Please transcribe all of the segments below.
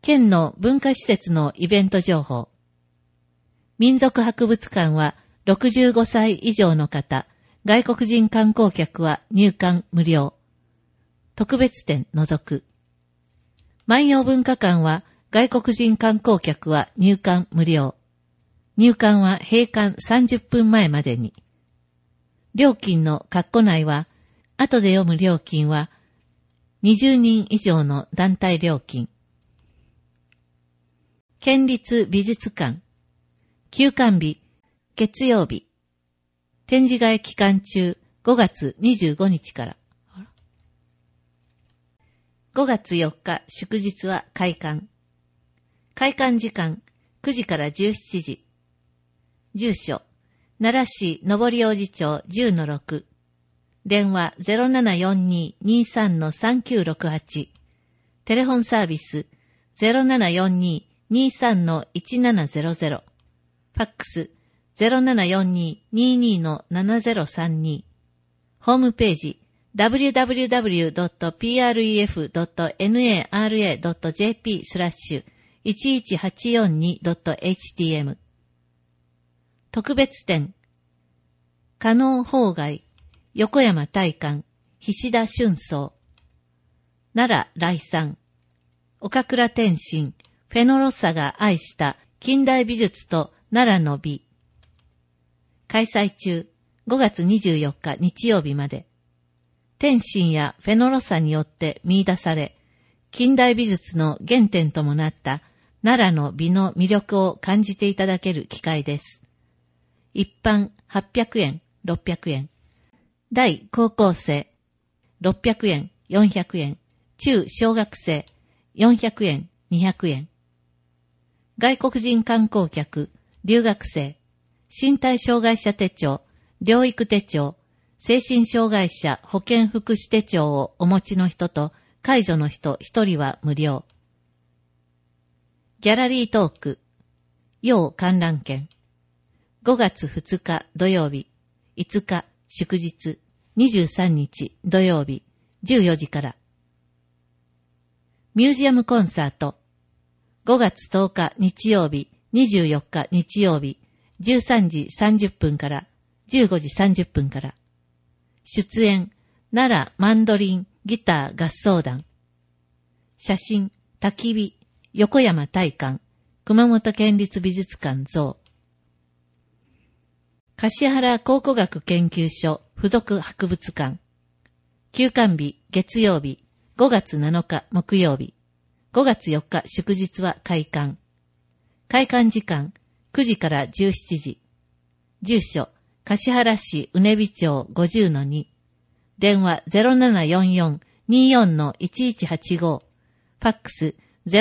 県の文化施設のイベント情報。民族博物館は65歳以上の方、外国人観光客は入館無料。特別展除く。万葉文化館は外国人観光客は入館無料。入館は閉館30分前までに。料金の括弧内は、後で読む料金は、20人以上の団体料金。県立美術館。休館日、月曜日。展示会期間中、5月25日から。5月4日祝日は開館。開館時間、9時から17時。住所、奈良市上り王子町 10-6。電話 0742-23-3968。テレフォンサービス 0742-23-1700。ファックス 0742-22-7032。ホームページ www.pref.nara.jp/11842.htm。特別展。加納法外、横山大観、菱田俊宗。奈良来産。岡倉天心、フェノロッサが愛した近代美術と奈良の美。開催中、5月24日日曜日まで。天心やフェノロッサによって見出され、近代美術の原点ともなった奈良の美の魅力を感じていただける機会です。一般800円、600円。大高校生、600円、400円。中小学生、400円、200円。外国人観光客、留学生、身体障害者手帳、療育手帳、精神障害者保健福祉手帳をお持ちの人と介助の人1人は無料。ギャラリートーク、要観覧券。5月2日土曜日、5日祝日、23日土曜日、14時から。ミュージアムコンサート。5月10日日曜日、24日日曜日、13時30分から15時30分から。出演、奈良マンドリンギター合奏団。写真、焚き火、横山大観、熊本県立美術館像。橿原考古学研究所附属博物館。休館日月曜日、5月7日木曜日、5月4日祝日は開館。開館時間、9時から17時。住所、橿原市うねび町 50-2。電話 0744-24-1185。ファックス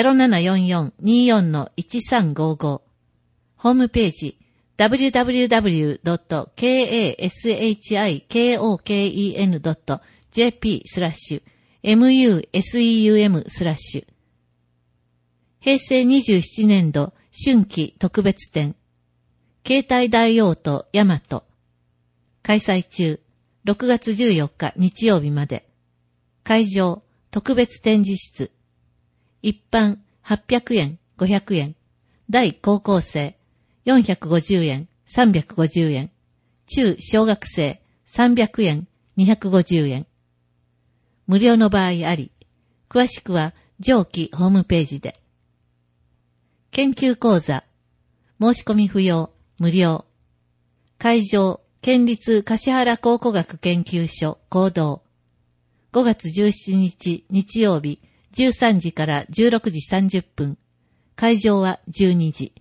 0744-24-1355。ホームページ、www.kashikoken.jp/museum/平成27年度春季特別展携帯大王と大和開催中6月14日日曜日まで会場特別展示室一般800円500円大高校生450円350円中小学生300円250円無料の場合あり詳しくは上記ホームページで研究講座申し込み不要無料会場県立橿原考古学研究所講堂5月17日日曜日13時から16時30分会場は12時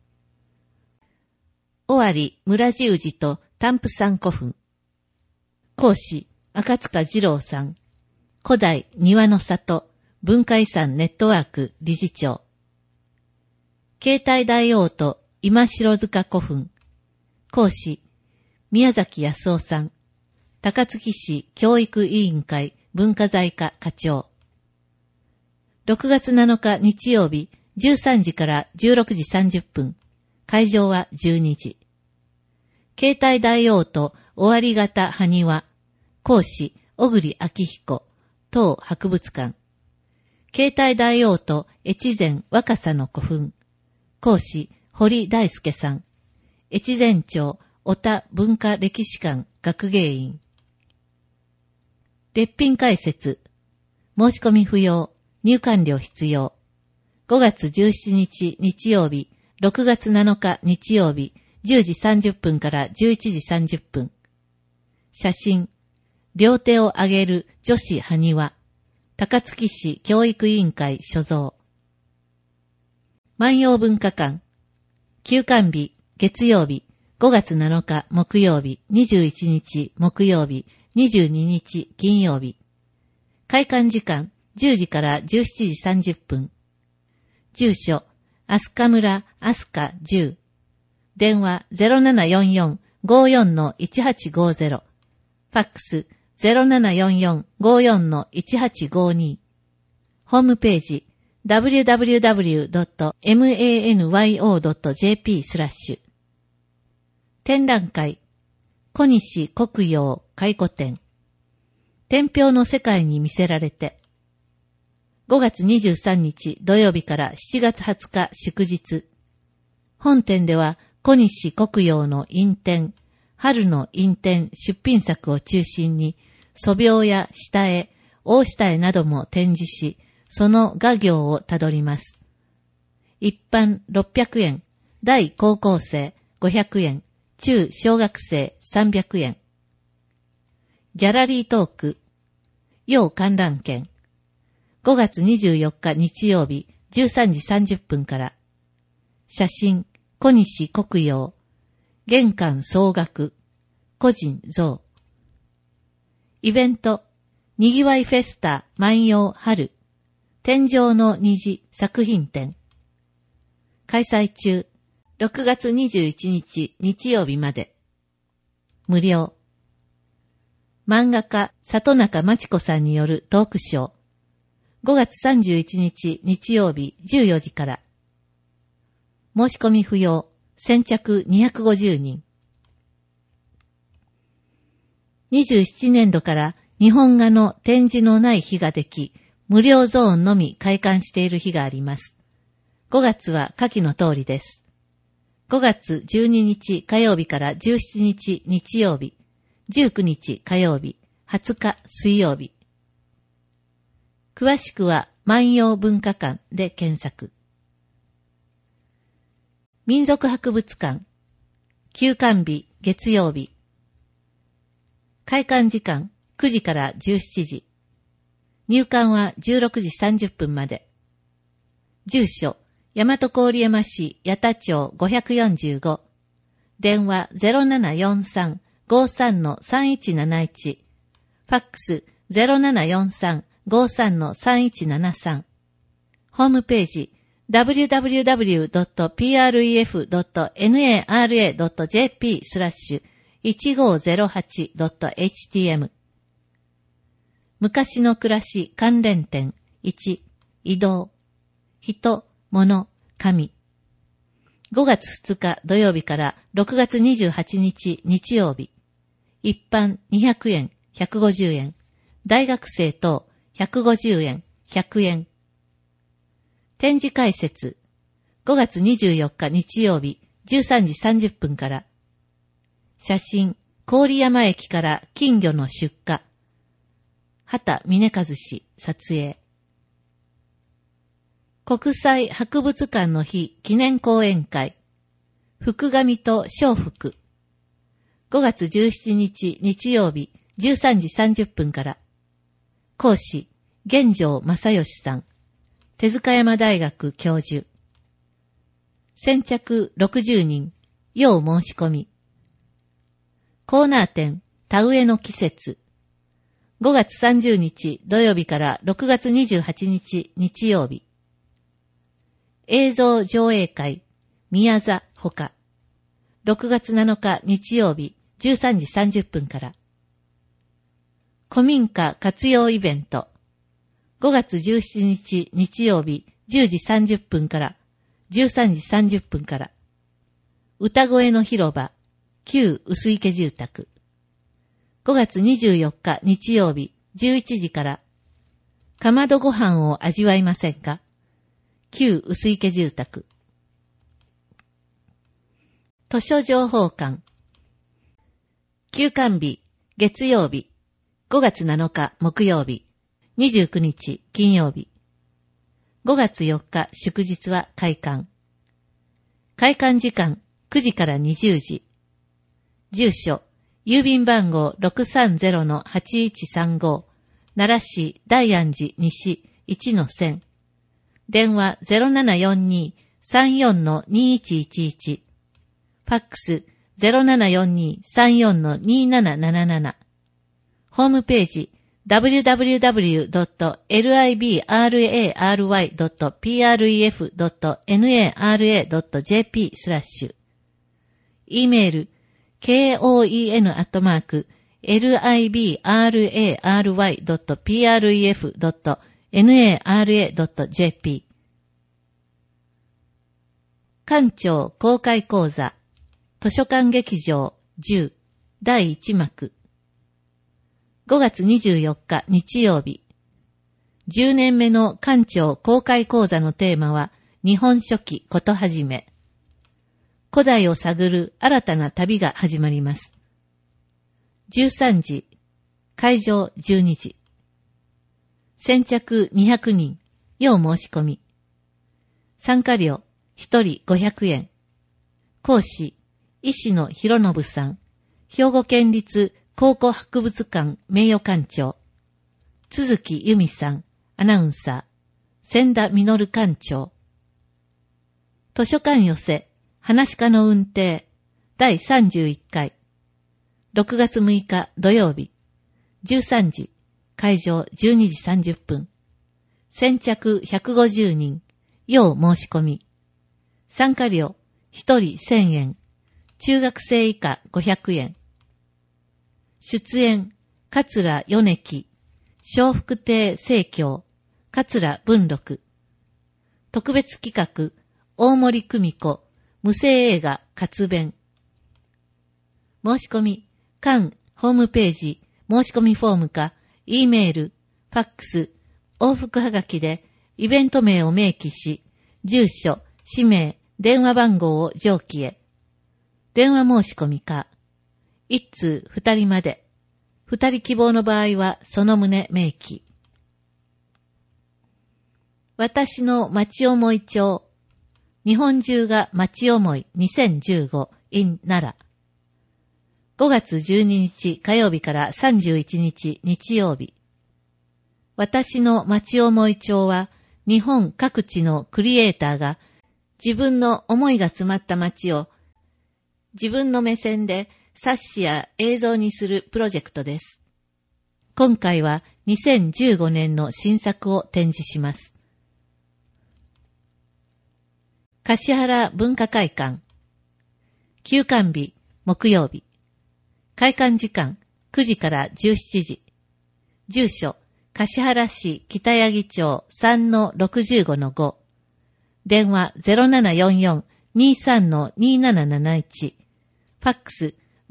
尾張村地宇治と丹布山古墳講師赤塚二郎さん古代庭の里文化遺産ネットワーク理事長携帯大王と今城塚古墳講師宮崎康夫さん高槻市教育委員会文化財課課長6月7日日曜日13時から16時30分会場は12時携帯大王と尾張型埴輪講師小栗昭彦当博物館携帯大王と越前若狭の古墳。講師、堀大輔さん。越前町小田文化歴史館学芸員。列品解説。申し込み不要。入館料必要。5月17日日曜日、6月7日日曜日、10時30分から11時30分。写真。両手を上げる女子埴輪。高槻市教育委員会所蔵。万葉文化館。休館日、月曜日、5月7日木曜日、21日木曜日、22日金曜日。開館時間、10時から17時30分。住所、飛鳥村飛鳥10。電話 0744-54-1850。ファックス 0744-54-1852。ホームページ www.manyo.jp/。展覧会、小西国陽回顧展。天平の世界に魅せられて。5月23日土曜日から7月20日祝日。本展では小西国陽の印展、春の印展出品作を中心に、素描や下絵、大下絵なども展示し、その画業をたどります。一般600円、大高校生500円、中小学生300円。ギャラリートーク、要観覧券。5月24日日曜日13時30分から。写真、小西国陽。玄関総額。個人像。イベント、にぎわいフェスタ万葉春。天上の虹作品展。開催中。6月21日日曜日まで。無料。漫画家里中真知子さんによるトークショー。5月31日日曜日14時から。申し込み不要。先着250人。27年度から日本画の展示のない日ができ、無料ゾーンのみ開館している日があります。5月は下記の通りです。5月12日火曜日から17日日曜日、19日火曜日、20日水曜日。詳しくは万葉文化館で検索。民族博物館。休館日月曜日。開館時間9時から17時。入館は16時30分まで。住所、大和郡山市八田町545。電話 0743-53-3171。ファックス 0743-53-3173。ホームページwww.pref.nara.jp/1508.htm。 昔の暮らし関連展1、移動、人、物、神。5月2日土曜日から6月28日日曜日。一般200円、150円。大学生等150円、100円。展示解説。5月24日日曜日13時30分から。写真、郡山駅から金魚の出荷。畑峰和氏撮影。国際博物館の日記念講演会。福神と笑福。5月17日日曜日13時30分から。講師、玄城正義さん。手塚山大学教授。先着60人。要申し込み。コーナー展、田植えの季節。5月30日土曜日から6月28日日曜日。映像上映会、宮座ほか。6月7日日曜日13時30分から。古民家活用イベント。5月17日日曜日10時30分から13時30分から。歌声の広場、旧薄池住宅。5月24日日曜日11時から。 かまどご飯を味わいませんか？旧薄池住宅。図書情報館。休館日、月曜日、5月7日木曜日、29日金曜日。5月4日祝日は開館。開館時間9時から20時。住所、郵便番号 630-8135 奈良市大安寺西 1-1000。電話 0742-34-2111。ファックス 0742-34-2777。ホームページwww.library.pref.nara.jp/。e メール koen@library.pref.nara.jp。 館長公開講座図書館劇場10第1幕。5月24日日曜日。10年目の館長公開講座のテーマは、日本書紀ことはじめ。古代を探る新たな旅が始まります。13時、会場12時。先着200人、要申し込み。参加料、1人500円。講師、石野博信さん、兵庫県立考古博物館名誉館長。都築由美さん、アナウンサー。千田実館長。図書館寄せ、話し家の運転。第31回。6月6日土曜日。13時。会場12時30分。先着150人。要申し込み。参加料、1人1000円。中学生以下500円。出演、桂米木、笑福亭清京、桂文禄。特別企画、大森久美子、無声映画活弁。申し込み、館ホームページ、申し込みフォームか、E メール、ファックス、往復はがきで、イベント名を明記し、住所、氏名、電話番号を上記へ。電話申し込みか、1通2人まで。2人希望の場合はその旨明記。私の町思い帳。日本中が町思い2015 in 奈良。5月12日火曜日から31日日曜日。私の町思い帳は日本各地のクリエイターが自分の思いが詰まった町を自分の目線で冊子や映像にするプロジェクトです。今回は2015年の新作を展示します。橿原文化会館。休館日、木曜日。開館時間9時から17時。住所、橿原市北八木町 3-65-5。電話 0744-23-2771。ファックス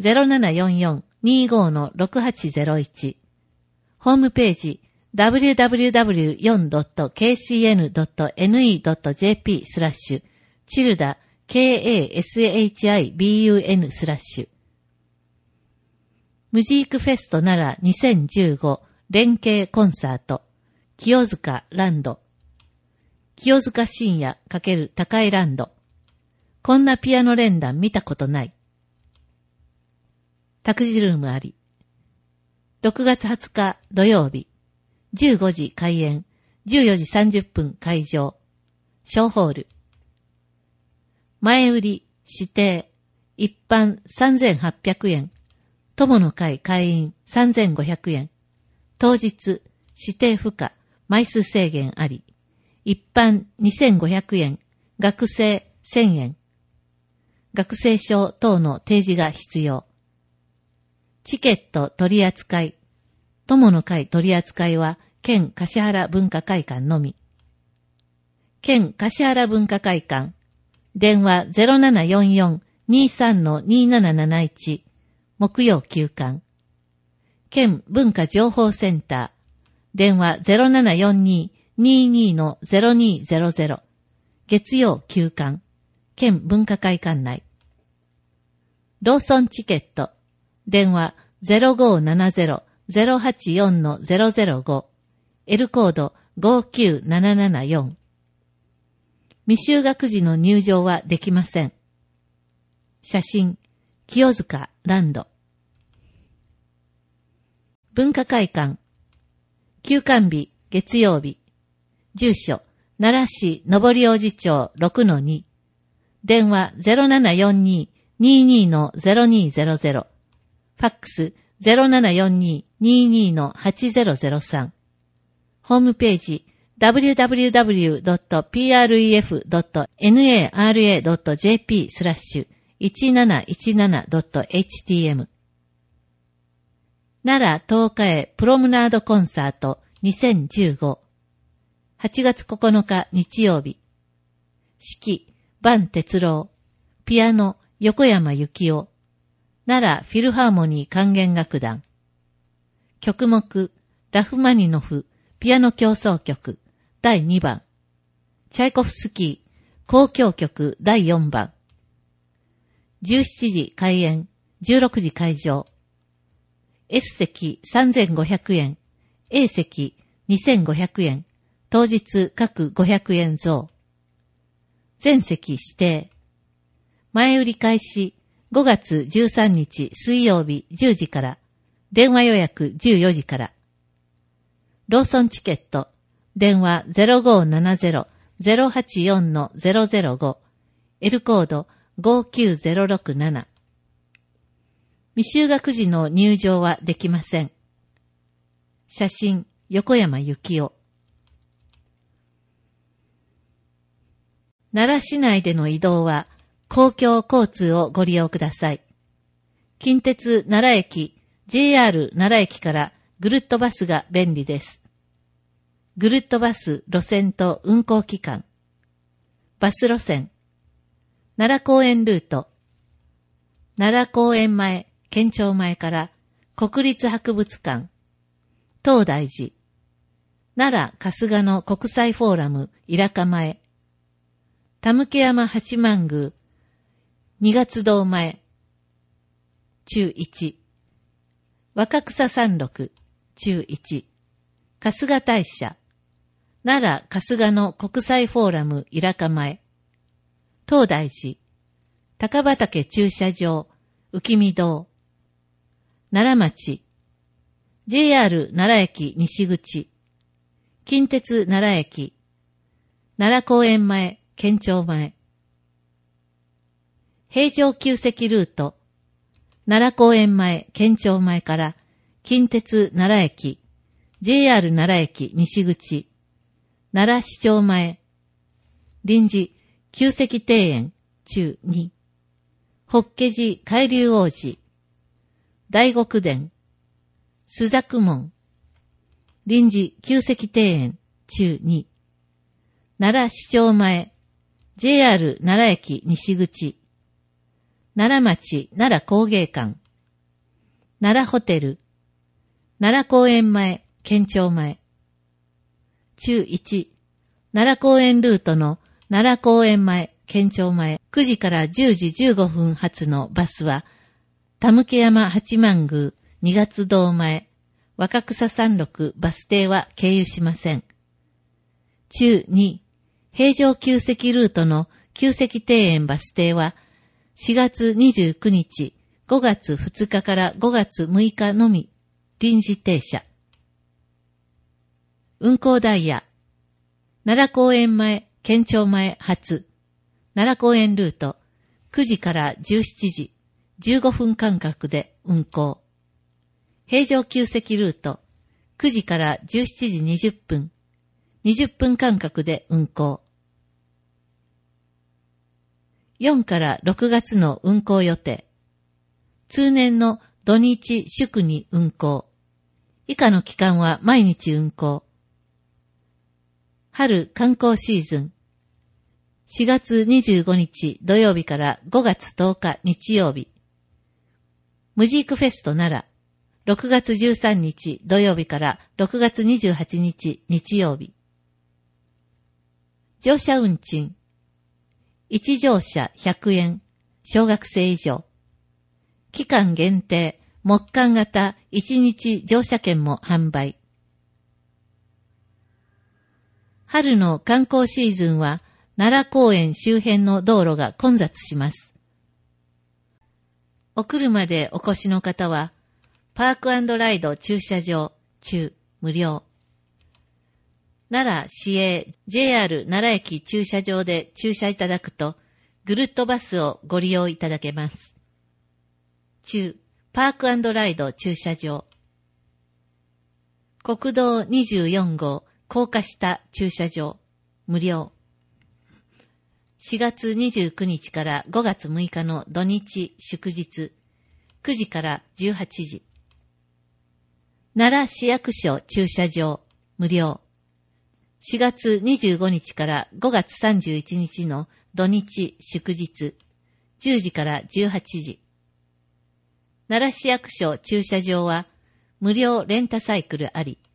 0744-25-6801。ホームページ www.kcn.ne.jp/childakashibun/ ムジークフェスト奈良2015連携コンサート清塚ランド。清塚信也×高井ランド。こんなピアノ連弾見たことない。託児ルームあり。6月20日土曜日。15時開演。14時30分会場。小ホール。前売り、指定。一般3800円。友の会会員3500円。当日、指定不可。枚数制限あり。一般2500円。学生1000円。学生証等の提示が必要。チケット取扱い。友の会取扱いは、県橿原文化会館のみ。県橿原文化会館。電話 0744-23-2771。木曜休館。県文化情報センター。 電話 0742-22-0200。月曜休館。県文化会館内。ローソンチケット。電話 0570-084-005。L コード59774。未就学児の入場はできません。写真、清塚ランド。文化会館。休館日、月曜日。住所、奈良市上大路町 6-2。電話 0742-22-0200。ファックス 0742-22-8003。ホームページ www.pref.nara.jp/1717.htm。 奈良東海プロムナードコンサート2015。8月9日日曜日。指揮、伴哲郎。ピアノ、横山幸夫。奈良フィルハーモニー管弦楽団。曲目、ラフマニノフ、ピアノ協奏曲、第2番。チャイコフスキー、交響曲第4番。17時開演、16時会場。S 席3500円、A 席2500円、当日各500円増。全席指定。前売り開始5月13日水曜日10時から、電話予約14時から。ローソンチケット、電話 0570-084-005、L コード59067。未就学児の入場はできません。写真、横山幸夫。奈良市内での移動は公共交通をご利用ください。近鉄奈良駅、JR 奈良駅からぐるっとバスが便利です。ぐるっとバス路線と運行期間。バス路線。奈良公園ルート。奈良公園前、県庁前から国立博物館。東大寺。奈良春日野国際フォーラム伊良か前。田向山八幡宮。二月堂前。中1。若草山麓。中1。春日大社。奈良春日野国際フォーラム伊良か前。東大寺。高畑駐車場。浮見堂。奈良町。JR 奈良駅西口。近鉄奈良駅。奈良公園前、県庁前。平常急席ルート。奈良公園前、県庁前から近鉄奈良駅。JR 奈良駅西口。奈良市庁前。臨時、旧石庭園、中2。法華寺海龍王子。大極殿。朱雀門。臨時、旧石庭園、中2。奈良市庁前。JR 奈良駅西口。奈良町奈良工芸館。奈良ホテル。奈良公園前、県庁前。中1、奈良公園ルートの奈良公園前、県庁前、9時から10時15分発のバスは、田向山八幡宮、二月堂前、若草山麓バス停は経由しません。中2、平常旧石ルートの旧石庭園バス停は、4月29日、5月2日から5月6日のみ、臨時停車。運行ダイヤ。奈良公園前、県庁前発。奈良公園ルート。9時から17時、15分間隔で運行。平常旧石ルート。9時から17時20分、20分間隔で運行。4から6月の運行予定。通年の土日祝に運行。以下の期間は毎日運行。春観光シーズン。4月25日土曜日から5月10日日曜日。ムジークフェスト奈良。 6月13日土曜日から6月28日日曜日。乗車運賃。1乗車100円。小学生以上。期間限定、木間型1日乗車券も販売。春の観光シーズンは奈良公園周辺の道路が混雑します。お車でお越しの方は、パーク&ライド駐車場中無料。奈良市営 JR 奈良駅駐車場で駐車いただくと、ぐるっとバスをご利用いただけます。中、パーク&ライド駐車場。国道24号高架下駐車場無料。4月29日から5月6日の土日祝日9時から18時。奈良市役所駐車場無料。4月25日から5月31日の土日祝日10時から18時。奈良市役所駐車場は無料レンタサイクルあり。